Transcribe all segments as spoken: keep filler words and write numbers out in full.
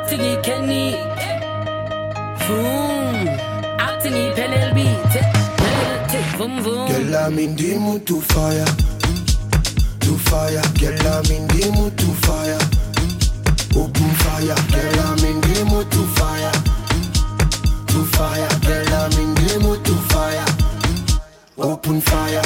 Outingi Kenny. Boom. Outingi P L B. Boom boom. Girl, I'm in the mood to fire. To fire. Girl, I'm in the mood to fire. Open fire. Girl, I'm in the mood to fire. To fire. Girl, I'm in the mood to fire. Open fire.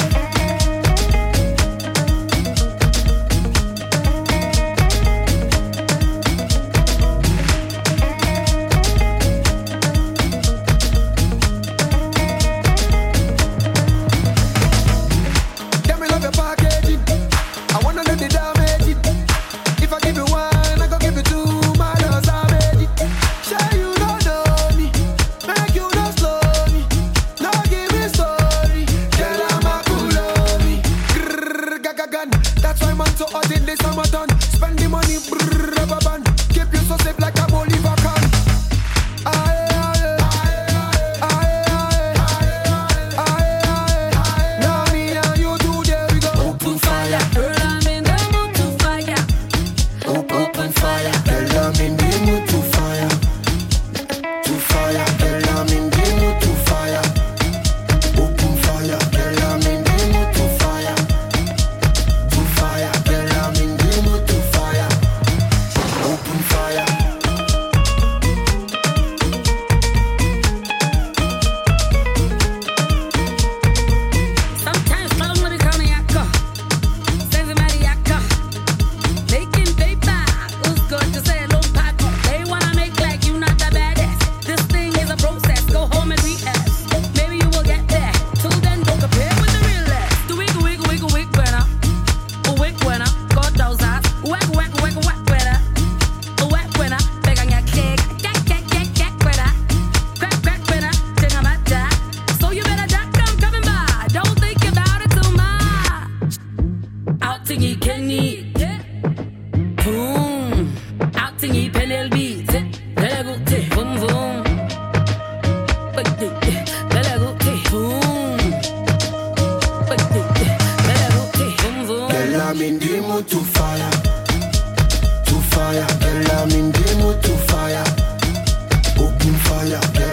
Fire.